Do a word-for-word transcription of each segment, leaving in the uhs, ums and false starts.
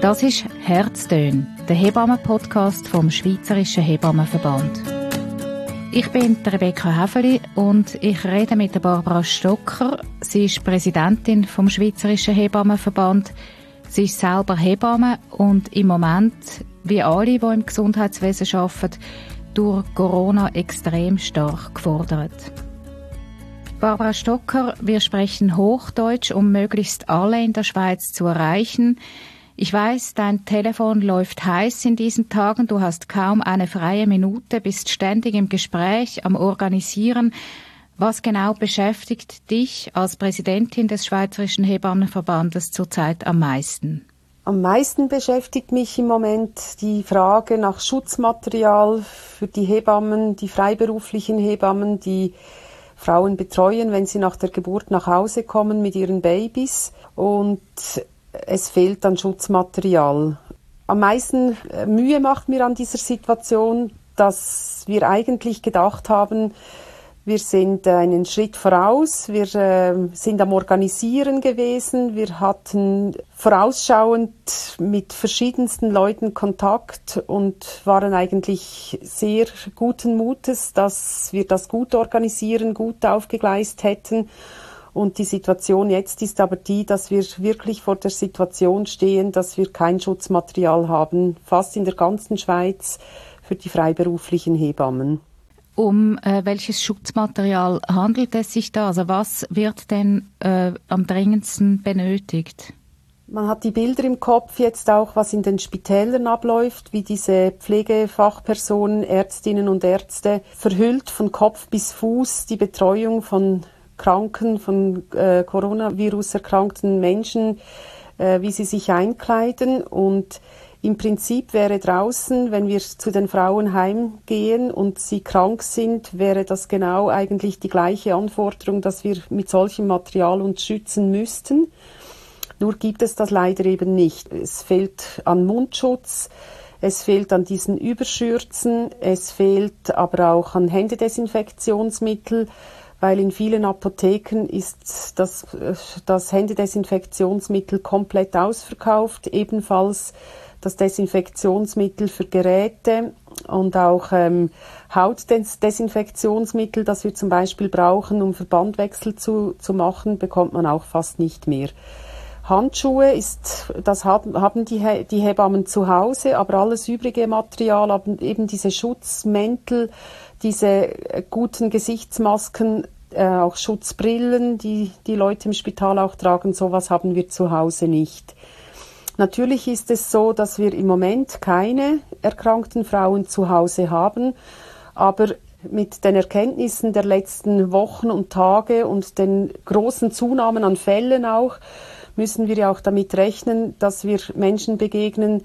Das ist «Herztöne», der Hebammen-Podcast vom Schweizerischen Hebammenverband. Ich bin Rebecca Häfeli und ich rede mit Barbara Stocker. Sie ist Präsidentin vom Schweizerischen Hebammenverband. Sie ist selber Hebamme und im Moment, wie alle, die im Gesundheitswesen arbeiten, durch Corona extrem stark gefordert. Barbara Stocker, wir sprechen Hochdeutsch, um möglichst alle in der Schweiz zu erreichen. Ich weiss, dein Telefon läuft heiß in diesen Tagen. Du hast kaum eine freie Minute, bist ständig im Gespräch, am Organisieren. Was genau beschäftigt dich als Präsidentin des Schweizerischen Hebammenverbandes zurzeit am meisten? Am meisten beschäftigt mich im Moment die Frage nach Schutzmaterial für die Hebammen, die freiberuflichen Hebammen, die Frauen betreuen, wenn sie nach der Geburt nach Hause kommen mit ihren Babys. Und es fehlt an Schutzmaterial. Am meisten Mühe macht mir an dieser Situation, dass wir eigentlich gedacht haben, wir sind einen Schritt voraus, wir äh, sind am Organisieren gewesen, wir hatten vorausschauend mit verschiedensten Leuten Kontakt und waren eigentlich sehr guten Mutes, dass wir das gut organisieren, gut aufgegleist hätten. Und die Situation jetzt ist aber die, dass wir wirklich vor der Situation stehen, dass wir kein Schutzmaterial haben, fast in der ganzen Schweiz für die freiberuflichen Hebammen. Um äh, welches Schutzmaterial handelt es sich da? Also was wird denn äh, am dringendsten benötigt? Man hat die Bilder im Kopf jetzt auch, was in den Spitälern abläuft, wie diese Pflegefachpersonen, Ärztinnen und Ärzte verhüllt von Kopf bis Fuß die Betreuung von Kranken, von äh, Coronavirus erkrankten Menschen, äh, wie sie sich einkleiden. Und im Prinzip wäre draußen, wenn wir zu den Frauen heimgehen und sie krank sind, wäre das genau eigentlich die gleiche Anforderung, dass wir mit solchem Material uns schützen müssten. Nur gibt es das leider eben nicht. Es fehlt an Mundschutz, es fehlt an diesen Überschürzen, es fehlt aber auch an Händedesinfektionsmittel, weil in vielen Apotheken ist das, das Händedesinfektionsmittel komplett ausverkauft, ebenfalls das Desinfektionsmittel für Geräte und auch ähm, Hautdesinfektionsmittel, das wir zum Beispiel brauchen, um Verbandwechsel zu, zu machen, bekommt man auch fast nicht mehr. Handschuhe, ist, das haben, haben die, die Hebammen zu Hause, aber alles übrige Material, eben diese Schutzmäntel, diese guten Gesichtsmasken, äh, auch Schutzbrillen, die die Leute im Spital auch tragen, sowas haben wir zu Hause nicht. Natürlich ist es so, dass wir im Moment keine erkrankten Frauen zu Hause haben, aber mit den Erkenntnissen der letzten Wochen und Tage und den großen Zunahmen an Fällen auch, müssen wir ja auch damit rechnen, dass wir Menschen begegnen,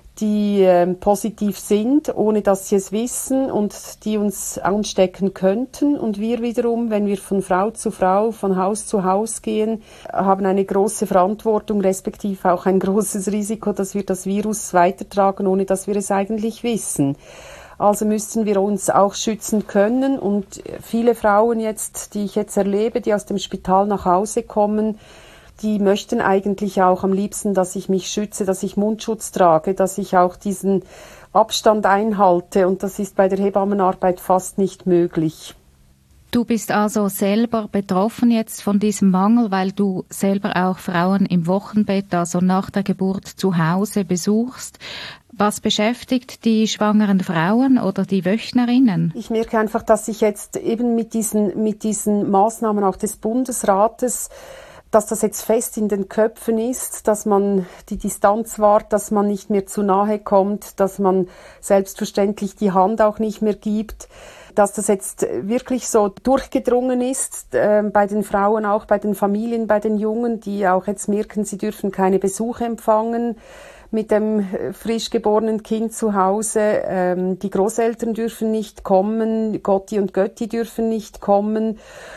die äh, positiv sind, ohne dass sie es wissen und die uns anstecken könnten. Und wir wiederum, wenn wir von Frau zu Frau, von Haus zu Haus gehen, haben eine große Verantwortung, respektive auch ein großes Risiko, dass wir das Virus weitertragen, ohne dass wir es eigentlich wissen. Also müssten wir uns auch schützen können. Und viele Frauen jetzt, die ich jetzt erlebe, die aus dem Spital nach Hause kommen, die möchten eigentlich auch am liebsten, dass ich mich schütze, dass ich Mundschutz trage, dass ich auch diesen Abstand einhalte. Und das ist bei der Hebammenarbeit fast nicht möglich. Du bist also selber betroffen jetzt von diesem Mangel, weil du selber auch Frauen im Wochenbett, also nach der Geburt zu Hause besuchst. Was beschäftigt die schwangeren Frauen oder die Wöchnerinnen? Ich merke einfach, dass ich jetzt eben mit diesen, mit diesen Maßnahmen auch des Bundesrates, dass das jetzt fest in den Köpfen ist, dass man die Distanz wahrt, dass man nicht mehr zu nahe kommt, dass man selbstverständlich die Hand auch nicht mehr gibt, dass das jetzt wirklich so durchgedrungen ist, äh, bei den Frauen, auch bei den Familien, bei den Jungen, die auch jetzt merken, sie dürfen keine Besuche empfangen mit dem frisch geborenen Kind zu Hause. Ähm, die Großeltern dürfen nicht kommen, Gotti und Götti dürfen nicht kommen.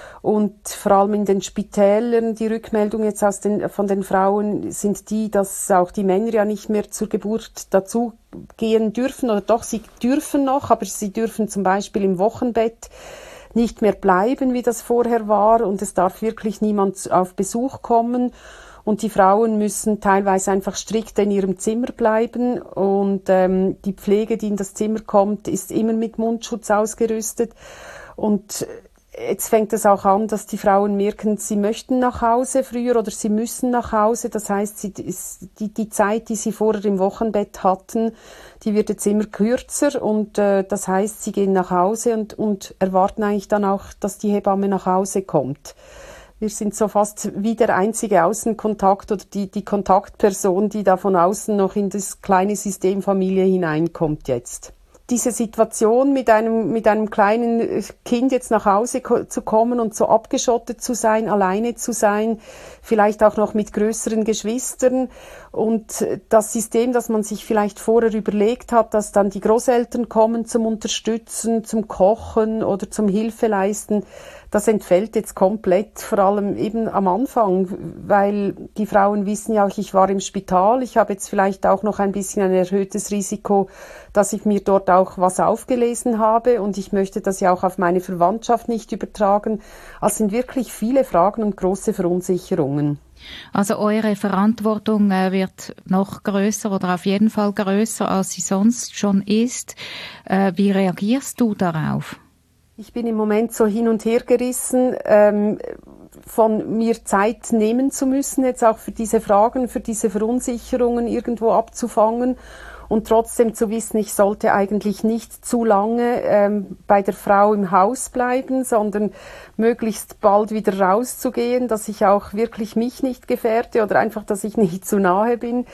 Und vor allem in den Spitälern, die Rückmeldung jetzt aus den, von den Frauen sind die, dass auch die Männer ja nicht mehr zur Geburt dazu gehen dürfen, oder doch, sie dürfen noch, aber sie dürfen zum Beispiel im Wochenbett nicht mehr bleiben, wie das vorher war, und es darf wirklich niemand auf Besuch kommen. und die Frauen müssen teilweise einfach strikt in ihrem Zimmer bleiben und ähm, die Pflege, die in das Zimmer kommt, ist immer mit Mundschutz ausgerüstet. Und jetzt fängt es auch an, dass die Frauen merken, sie möchten nach Hause früher oder sie müssen nach Hause. Das heißt, sie, die, die Zeit, die sie vorher im Wochenbett hatten, die wird jetzt immer kürzer und äh, das heißt, sie gehen nach Hause und, und erwarten eigentlich dann auch, dass die Hebamme nach Hause kommt. Wir sind so fast wie der einzige Außenkontakt oder die, die Kontaktperson, die da von außen noch in das kleine System Familie hineinkommt jetzt. Diese Situation mit einem, mit einem kleinen Kind jetzt nach Hause ko- zu kommen und so abgeschottet zu sein, alleine zu sein, vielleicht auch noch mit größeren Geschwistern und das System, das man sich vielleicht vorher überlegt hat, dass dann die Großeltern kommen zum Unterstützen, zum Kochen oder zum Hilfeleisten, das entfällt jetzt komplett, vor allem eben am Anfang, weil die Frauen wissen ja auch, ich war im Spital, ich habe jetzt vielleicht auch noch ein bisschen ein erhöhtes Risiko, dass ich mir dort auch was aufgelesen habe und ich möchte das ja auch auf meine Verwandtschaft nicht übertragen. Also sind wirklich viele Fragen und große Verunsicherungen. Also eure Verantwortung äh, wird noch grösser oder auf jeden Fall grösser, als sie sonst schon ist. Äh, wie reagierst du darauf? Ich bin im Moment so hin und her gerissen, ähm, von mir Zeit nehmen zu müssen, jetzt auch für diese Fragen, für diese Verunsicherungen irgendwo abzufangen und trotzdem zu wissen, ich sollte eigentlich nicht zu lange ähm, bei der Frau im Haus bleiben, sondern möglichst bald wieder rauszugehen, dass ich auch wirklich mich nicht gefährde oder einfach, dass ich nicht zu nahe bin.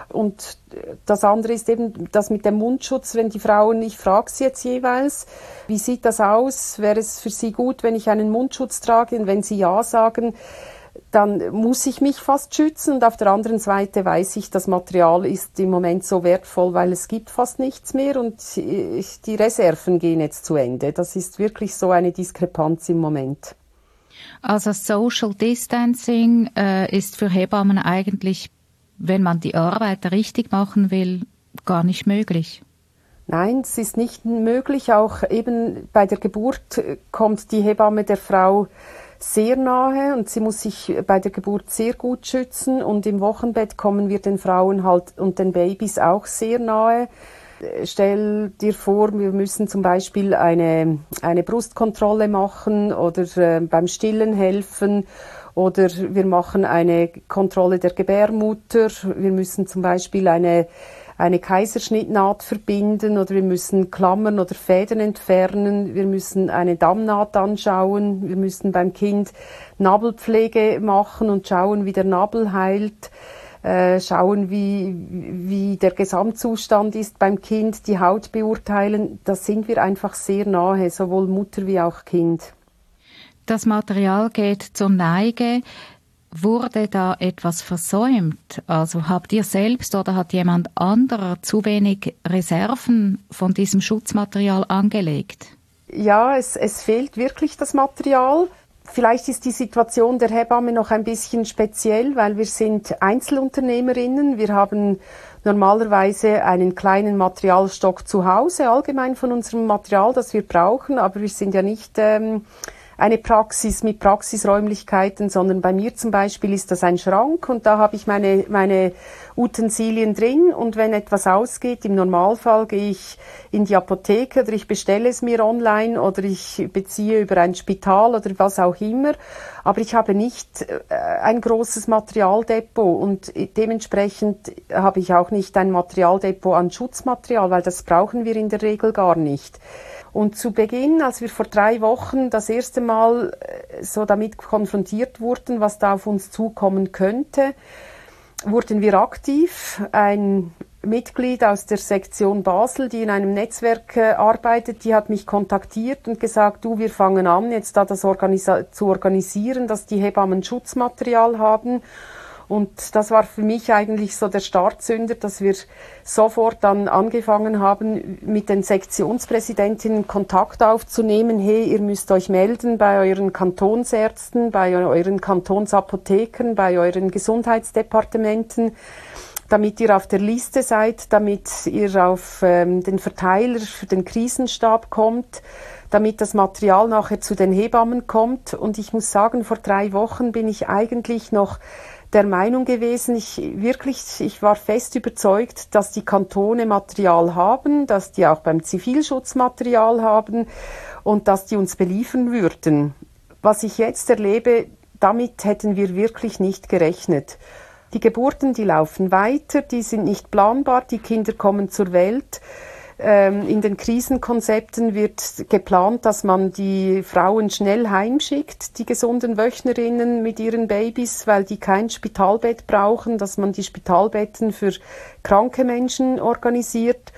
Und das andere ist eben das mit dem Mundschutz, wenn die Frauen, ich frage sie jetzt jeweils, wie sieht das aus? Wäre es für sie gut, wenn ich einen Mundschutz trage? Und wenn sie ja sagen, dann muss ich mich fast schützen. Und auf der anderen Seite weiß ich, das Material ist im Moment so wertvoll, weil es gibt fast nichts mehr und die Reserven gehen jetzt zu Ende. Das ist wirklich so eine Diskrepanz im Moment. Also Social Distancing äh, ist für Hebammen eigentlich, wenn man die Arbeit richtig machen will, gar nicht möglich. Nein, es ist nicht möglich. Auch eben bei der Geburt kommt die Hebamme der Frau sehr nahe und sie muss sich bei der Geburt sehr gut schützen und im Wochenbett kommen wir den Frauen halt und den Babys auch sehr nahe. Stell dir vor, wir müssen zum Beispiel eine, eine Brustkontrolle machen oder äh, beim Stillen helfen. Oder wir machen eine Kontrolle der Gebärmutter. Wir müssen zum Beispiel eine, eine Kaiserschnittnaht verbinden oder wir müssen Klammern oder Fäden entfernen. Wir müssen eine Dammnaht anschauen. Wir müssen beim Kind Nabelpflege machen und schauen, wie der Nabel heilt. Äh, schauen, wie, wie der Gesamtzustand ist beim Kind, die Haut beurteilen. Da sind wir einfach sehr nahe, sowohl Mutter wie auch Kind. Das Material geht zur Neige. Wurde da etwas versäumt? Also habt ihr selbst oder hat jemand anderer zu wenig Reserven von diesem Schutzmaterial angelegt? Ja, es, es fehlt wirklich das Material. Vielleicht ist die Situation der Hebamme noch ein bisschen speziell, weil wir sind Einzelunternehmerinnen. Wir haben normalerweise einen kleinen Materialstock zu Hause, allgemein von unserem Material, das wir brauchen, aber wir sind ja nicht ähm, eine Praxis mit Praxisräumlichkeiten, sondern bei mir zum Beispiel ist das ein Schrank und da habe ich meine, meine Utensilien drin und wenn etwas ausgeht, im Normalfall gehe ich in die Apotheke oder ich bestelle es mir online oder ich beziehe über ein Spital oder was auch immer, aber ich habe nicht äh, ein großes Materialdepot und dementsprechend habe ich auch nicht ein Materialdepot an Schutzmaterial, weil das brauchen wir in der Regel gar nicht. Und zu Beginn, als wir vor drei Wochen das erste Mal so damit konfrontiert wurden, was da auf uns zukommen könnte, wurden wir aktiv. Ein Mitglied aus der Sektion Basel, die in einem Netzwerk äh, arbeitet, die hat mich kontaktiert und gesagt, du, wir fangen an, jetzt da das organisa- zu organisieren, dass die Hebammen Schutzmaterial haben. Und das war für mich eigentlich so der Startzünder, dass wir sofort dann angefangen haben, mit den Sektionspräsidentinnen Kontakt aufzunehmen. Hey, ihr müsst euch melden bei euren Kantonsärzten, bei euren Kantonsapothekern, bei euren Gesundheitsdepartementen, damit ihr auf der Liste seid, damit ihr auf ähm, den Verteiler für den Krisenstab kommt, damit das Material nachher zu den Hebammen kommt. Und ich muss sagen, vor drei Wochen bin ich eigentlich noch der Meinung gewesen, ich wirklich, ich war fest überzeugt, dass die Kantone Material haben, dass die auch beim Zivilschutz Material haben und dass die uns beliefern würden. Was ich jetzt erlebe, damit hätten wir wirklich nicht gerechnet. Die Geburten, die laufen weiter, die sind nicht planbar, die Kinder kommen zur Welt. Ähm, in den Krisenkonzepten wird geplant, dass man die Frauen schnell heimschickt, die gesunden Wöchnerinnen mit ihren Babys, weil die kein Spitalbett brauchen, dass man die Spitalbetten für kranke Menschen organisiert.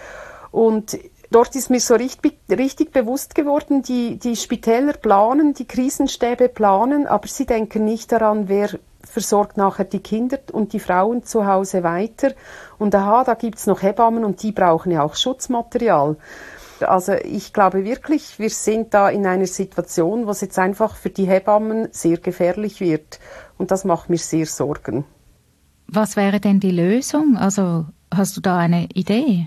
Und dort ist mir so richtig, richtig bewusst geworden, die, die Spitäler planen, die Krisenstäbe planen, aber sie denken nicht daran, wer versorgt nachher die Kinder und die Frauen zu Hause weiter. Und aha, da gibt's noch Hebammen und die brauchen ja auch Schutzmaterial. Also ich glaube wirklich, wir sind da in einer Situation, wo es jetzt einfach für die Hebammen sehr gefährlich wird. Und das macht mir sehr Sorgen. Was wäre denn die Lösung? Also hast du da eine Idee?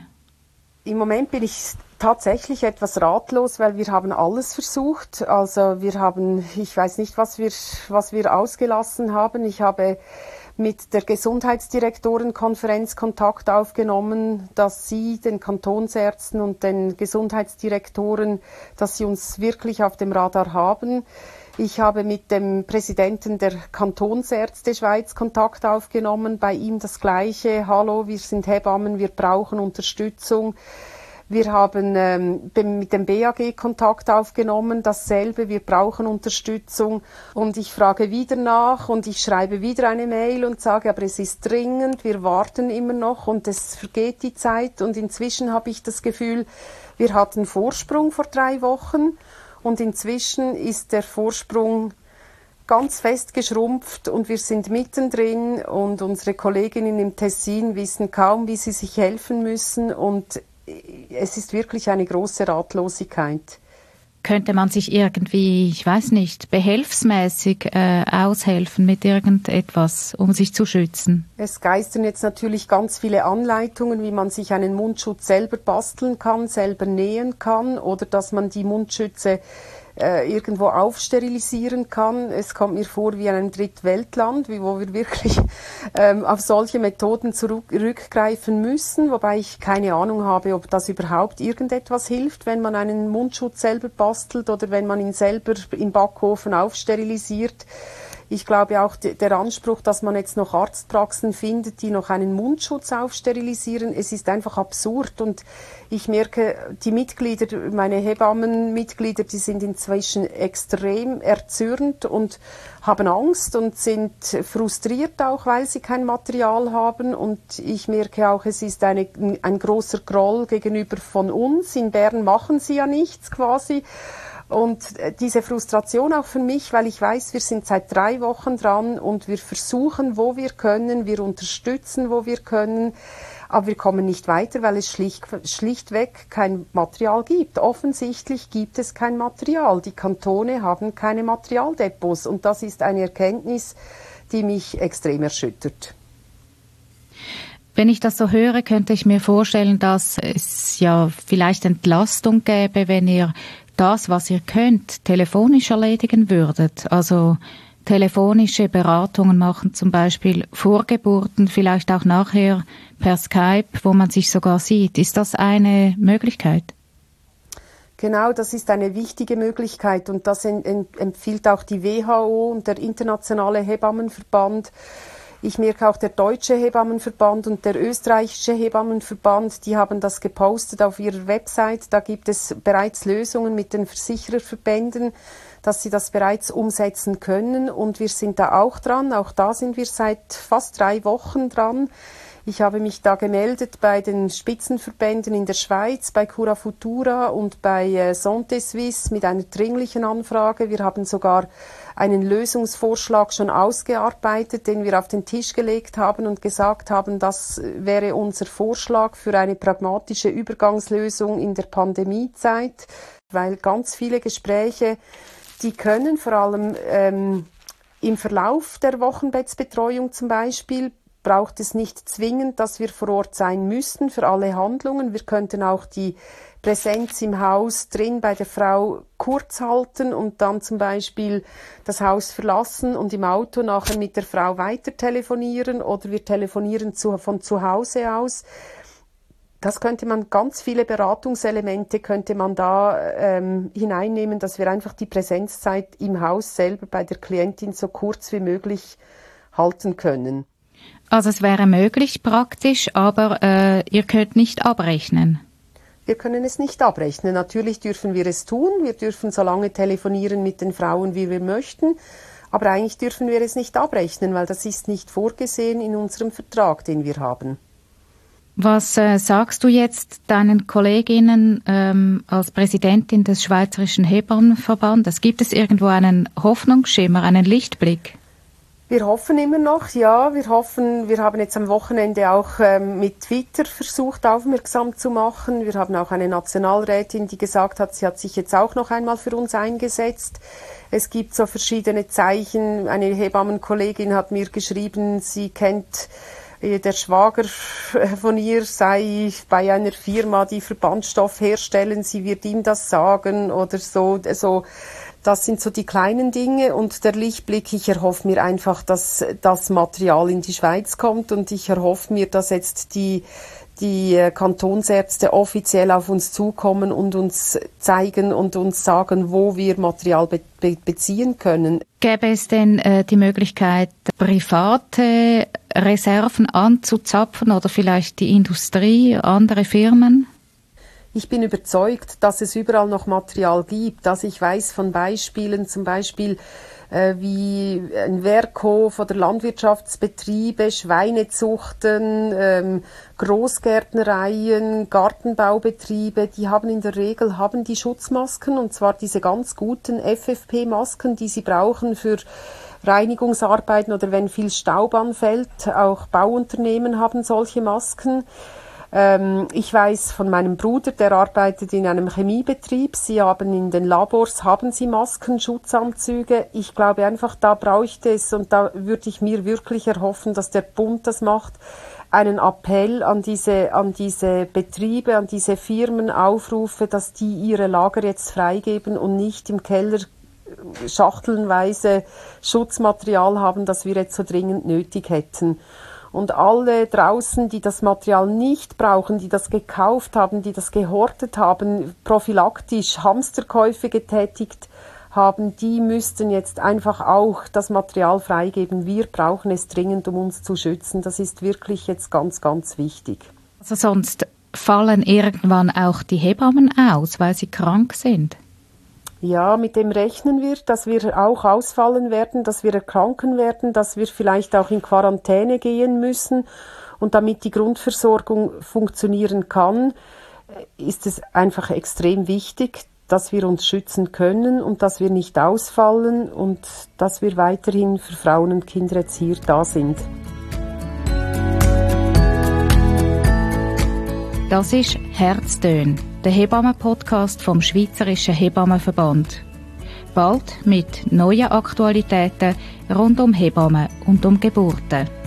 Im Moment bin ich tatsächlich etwas ratlos, weil wir haben alles versucht. Also wir haben, ich weiß nicht, was wir, was wir ausgelassen haben. Ich habe mit der Gesundheitsdirektorenkonferenz Kontakt aufgenommen, dass sie den Kantonsärzten und den Gesundheitsdirektoren, dass sie uns wirklich auf dem Radar haben. Ich habe mit dem Präsidenten der Kantonsärzte Schweiz Kontakt aufgenommen, bei ihm das Gleiche. Hallo, wir sind Hebammen, wir brauchen Unterstützung. Wir haben ähm, mit dem B A G Kontakt aufgenommen, dasselbe, wir brauchen Unterstützung. Und ich frage wieder nach und ich schreibe wieder eine Mail und sage, aber es ist dringend, wir warten immer noch und es vergeht die Zeit. Und inzwischen habe ich das Gefühl, wir hatten Vorsprung vor drei Wochen und inzwischen ist der Vorsprung ganz fest geschrumpft und wir sind mittendrin und unsere Kolleginnen im Tessin wissen kaum, wie sie sich helfen müssen und es ist wirklich eine große Ratlosigkeit. Könnte man sich irgendwie, ich weiß nicht, behelfsmäßig äh, aushelfen mit irgendetwas, um sich zu schützen? Es geistern jetzt natürlich ganz viele Anleitungen, wie man sich einen Mundschutz selber basteln kann, selber nähen kann oder dass man die Mundschütze äh, irgendwo aufsterilisieren kann. Es kommt mir vor wie in einem Drittweltland, wie, wo wir wirklich ähm, auf solche Methoden zurückgreifen müssen, wobei ich keine Ahnung habe, ob das überhaupt irgendetwas hilft, wenn man einen Mundschutz selber bastelt oder wenn man ihn selber im Backofen aufsterilisiert. Ich glaube auch der Anspruch, dass man jetzt noch Arztpraxen findet, die noch einen Mundschutz aufsterilisieren, es ist einfach absurd. Und ich merke, die Mitglieder, meine Hebammenmitglieder, die sind inzwischen extrem erzürnt und haben Angst und sind frustriert auch, weil sie kein Material haben. Und ich merke auch, es ist eine, ein großer Groll gegenüber von uns. In Bern machen sie ja nichts quasi. Und diese Frustration auch für mich, weil ich weiß, wir sind seit drei Wochen dran und wir versuchen, wo wir können, wir unterstützen, wo wir können, aber wir kommen nicht weiter, weil es schlicht, schlichtweg kein Material gibt. Offensichtlich gibt es kein Material. Die Kantone haben keine Materialdepots und das ist eine Erkenntnis, die mich extrem erschüttert. Wenn ich das so höre, könnte ich mir vorstellen, dass es ja vielleicht Entlastung gäbe, wenn ihr das, was ihr könnt, telefonisch erledigen würdet. Also telefonische Beratungen machen, zum Beispiel Vorgeburten, vielleicht auch nachher per Skype, wo man sich sogar sieht. Ist das eine Möglichkeit? Genau, das ist eine wichtige Möglichkeit und das empfiehlt auch die W H O und der Internationale Hebammenverband. Ich merke auch der Deutsche Hebammenverband und der Österreichische Hebammenverband, die haben das gepostet auf ihrer Website. Da gibt es bereits Lösungen mit den Versichererverbänden, dass sie das bereits umsetzen können. Und wir sind da auch dran. Auch da sind wir seit fast drei Wochen dran. Ich habe mich da gemeldet bei den Spitzenverbänden in der Schweiz, bei Cura Futura und bei äh, Santé Suisse mit einer dringlichen Anfrage. Wir haben sogar einen Lösungsvorschlag schon ausgearbeitet, den wir auf den Tisch gelegt haben und gesagt haben, das wäre unser Vorschlag für eine pragmatische Übergangslösung in der Pandemiezeit, weil ganz viele Gespräche, die können vor allem ähm, im Verlauf der Wochenbettsbetreuung zum Beispiel braucht es nicht zwingend, dass wir vor Ort sein müssen für alle Handlungen. Wir könnten auch die Präsenz im Haus drin bei der Frau kurz halten und dann zum Beispiel das Haus verlassen und im Auto nachher mit der Frau weiter telefonieren oder wir telefonieren zu, von zu Hause aus. Das könnte man, ganz viele Beratungselemente könnte man da ähm, hineinnehmen, dass wir einfach die Präsenzzeit im Haus selber bei der Klientin so kurz wie möglich halten können. Also es wäre möglich praktisch, aber äh, ihr könnt nicht abrechnen. Wir können es nicht abrechnen. Natürlich dürfen wir es tun. Wir dürfen so lange telefonieren mit den Frauen, wie wir möchten. Aber eigentlich dürfen wir es nicht abrechnen, weil das ist nicht vorgesehen in unserem Vertrag, den wir haben. Was äh, sagst du jetzt deinen Kolleginnen ähm, als Präsidentin des Schweizerischen Hebammenverbandes? Gibt es irgendwo einen Hoffnungsschimmer, einen Lichtblick? Wir hoffen immer noch, ja. Wir hoffen, wir haben jetzt am Wochenende auch ähm, mit Twitter versucht, aufmerksam zu machen. Wir haben auch eine Nationalrätin, die gesagt hat, sie hat sich jetzt auch noch einmal für uns eingesetzt. Es gibt so verschiedene Zeichen. Eine Hebammenkollegin hat mir geschrieben, sie kennt, äh, der Schwager von ihr sei bei einer Firma, die Verbandstoff herstellen. Sie wird ihm das sagen oder so, so. Das sind so die kleinen Dinge und der Lichtblick, ich erhoffe mir einfach, dass das Material in die Schweiz kommt und ich erhoffe mir, dass jetzt die, die Kantonsärzte offiziell auf uns zukommen und uns zeigen und uns sagen, wo wir Material be- be- beziehen können. Gäbe es denn äh, die Möglichkeit, private Reserven anzuzapfen oder vielleicht die Industrie, andere Firmen? Ich bin überzeugt, dass es überall noch Material gibt. Also ich weiß von Beispielen, zum Beispiel äh, wie ein Werkhof oder Landwirtschaftsbetriebe, Schweinezuchten, ähm, Großgärtnereien, Gartenbaubetriebe, die haben in der Regel haben die Schutzmasken, und zwar diese ganz guten F F P-Masken, die sie brauchen für Reinigungsarbeiten oder wenn viel Staub anfällt. Auch Bauunternehmen haben solche Masken. Ich weiß von meinem Bruder, der arbeitet in einem Chemiebetrieb. Sie haben in den Labors, haben sie Masken, Schutzanzüge. Ich glaube einfach, da bräuchte es, und da würde ich mir wirklich erhoffen, dass der Bund das macht, einen Appell an diese, an diese Betriebe, an diese Firmen aufrufe, dass die ihre Lager jetzt freigeben und nicht im Keller schachtelnweise Schutzmaterial haben, das wir jetzt so dringend nötig hätten. Und alle draußen, die das Material nicht brauchen, die das gekauft haben, die das gehortet haben, prophylaktisch Hamsterkäufe getätigt haben, die müssten jetzt einfach auch das Material freigeben. Wir brauchen es dringend, um uns zu schützen. Das ist wirklich jetzt ganz, ganz wichtig. Also sonst fallen irgendwann auch die Hebammen aus, weil sie krank sind? Ja, mit dem rechnen wir, dass wir auch ausfallen werden, dass wir erkranken werden, dass wir vielleicht auch in Quarantäne gehen müssen. Und damit die Grundversorgung funktionieren kann, ist es einfach extrem wichtig, dass wir uns schützen können und dass wir nicht ausfallen und dass wir weiterhin für Frauen- und Kindererzieher da sind. Das ist Herztöne, der Hebammen-Podcast vom Schweizerischen Hebammenverband. Bald mit neuen Aktualitäten rund um Hebammen und um Geburten.